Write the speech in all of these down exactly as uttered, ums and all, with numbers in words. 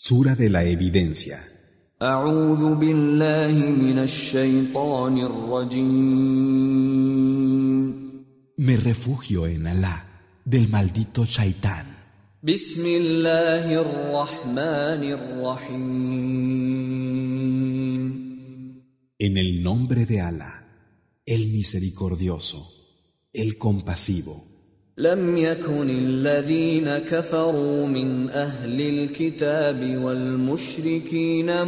Sura de la evidencia. أعوذ بالله من الشيطان الرجيم. Me refugio en Alá, del maldito Shaitán. بسم الله الرحمن الرحيم. En el nombre de Alá, el misericordioso, el compasivo. لم يكن الذين كفروا من أهل الكتاب والمشركين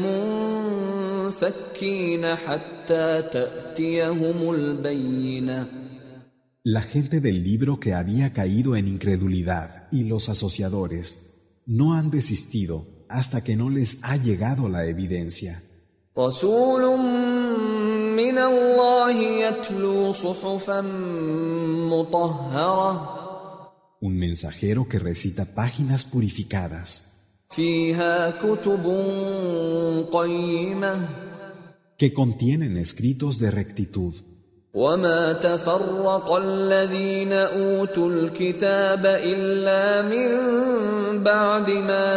منفكين حتى تأتيهم البينة. La gente del libro que había caído en incredulidad y los asociadores no han desistido hasta que no les ha llegado la evidencia. رسول من الله يتلو صحفا مطهرة. Un mensajero que recita páginas purificadas فيها كتب قيمة. que contienen escritos de rectitud. وما تفرق الذين أوتوا الكتاب إلا من بعد ما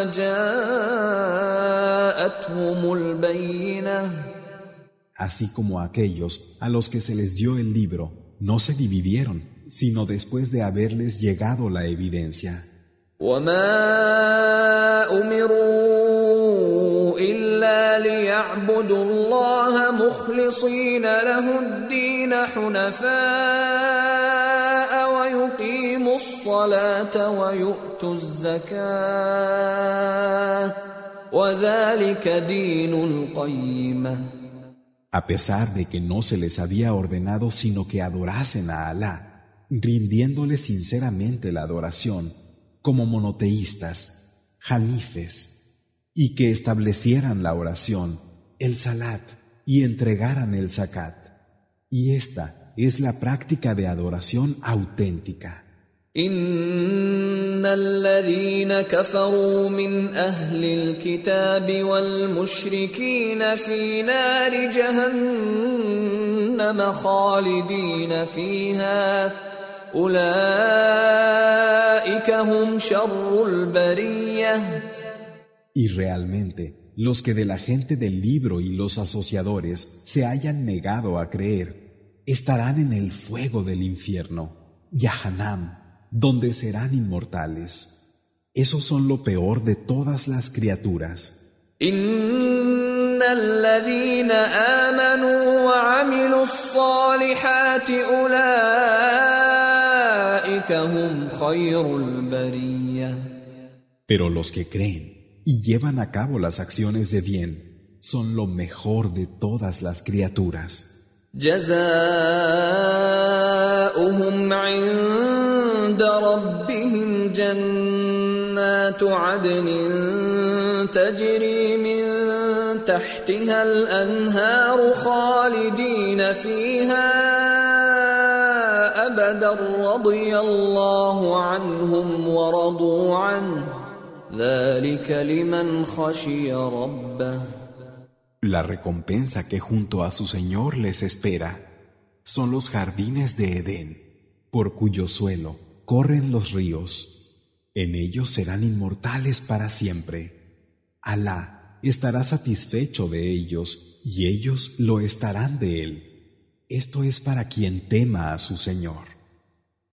جاءتهم البينة. Así como aquellos a los que se les dio el libro no se dividieron, sino después de haberles llegado la evidencia. وما أمروا إلا ليعبدوا الله مخلصين له الدين حنفاء ويقيموا الصلاة ويؤتوا الزكاة وذلك دين القيمة. A pesar de que no se les había ordenado sino que adorasen a Alá, rindiéndole sinceramente la adoración, como monoteístas, hanifes, y que establecieran la oración, el salat, y entregaran el zakat. Y esta es la práctica de adoración auténtica. إن الذين كفروا من أهل الكتاب والمشركين في نار جهنم خالدين فيها أولئك هم شر البرية. Y realmente, los que de la gente del libro y los asociadores se hayan negado a creer, estarán en el fuego del infierno, Yahanam, donde serán inmortales. Esos son lo peor de todas las criaturas. إن الذين آمنوا وعملوا الصالحات أولئك هم خير البرية. Pero los que creen y llevan a cabo las acciones de bien son lo mejor de todas las criaturas. جزاؤهم عند ربهم جنات عدن تجري من تحتها الأنهار خالدين فيها أبدا رضي الله عنهم ورضوا عنه ذلك لمن خشي ربه. La recompensa que junto a su Señor les espera son los jardines de Edén, por cuyo suelo corren los ríos. En ellos serán inmortales para siempre. Alá estará satisfecho de ellos y ellos lo estarán de él. Esto es para quien tema a su Señor.